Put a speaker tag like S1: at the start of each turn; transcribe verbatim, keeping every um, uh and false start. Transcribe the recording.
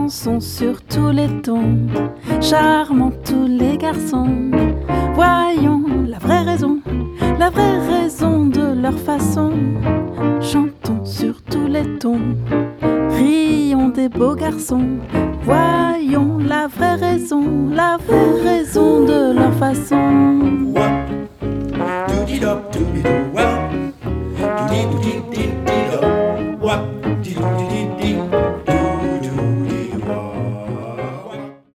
S1: chansons sur tous les tons, charmant tous les garçons. Voyons la vraie raison, la vraie raison de leur façon. Chantons sur tous les tons, rions des beaux garçons. Voyons la vraie raison, la vraie raison de leur façon.
S2: Doody-dop, doody-doo.